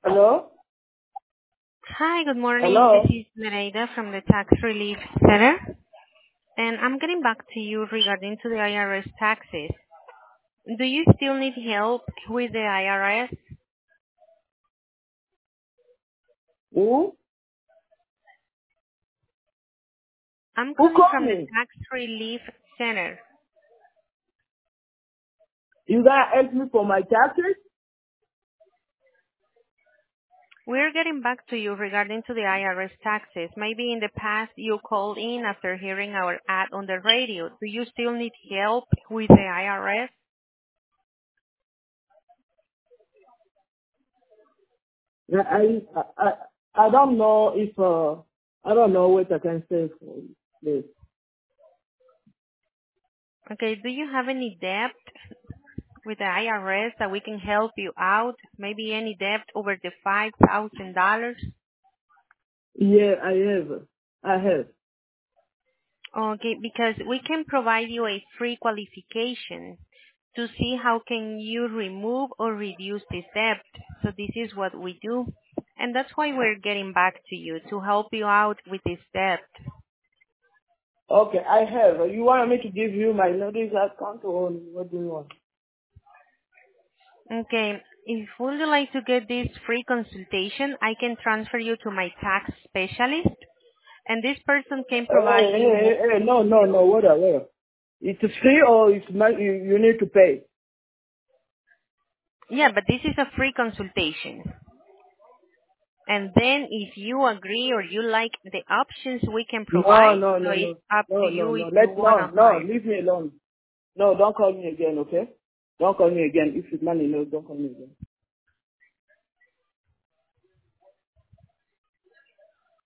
Hello? Hi, good morning. Hello? This is Nereida from the Tax Relief Center, and I'm getting back to you regarding to the IRS taxes. Do you still need help with the IRS? Who? I'm Who calling called from the me? Tax Relief Center. You gotta help me for my taxes? We're getting back to you regarding to the IRS taxes. Maybe in the past you called in after hearing our ad on the radio. Do you still need help with the IRS? Yeah, I don't know if I don't know what I can say for this. Okay, do you have any debt with the IRS that we can help you out? Maybe any debt over the $5,000? Yeah, I have. Okay, because we can provide you a free qualification to see how can you remove or reduce this debt. So this is what we do. And that's why we're getting back to you to help you out with this debt. Okay, I have. You want me to give you my notice account or what do you want? Okay, if would you like to get this free consultation, I can transfer you to my tax specialist, and this person can provide you. No, whatever. It's free or you need to pay? Yeah, but this is a free consultation. And then if you agree or you like the options we can No, provide, no, so no, it's no, up to no, no, you no. if you want to hire. Leave me alone. No, don't call me again, okay? Don't call me again. If it's money, no, don't call me again.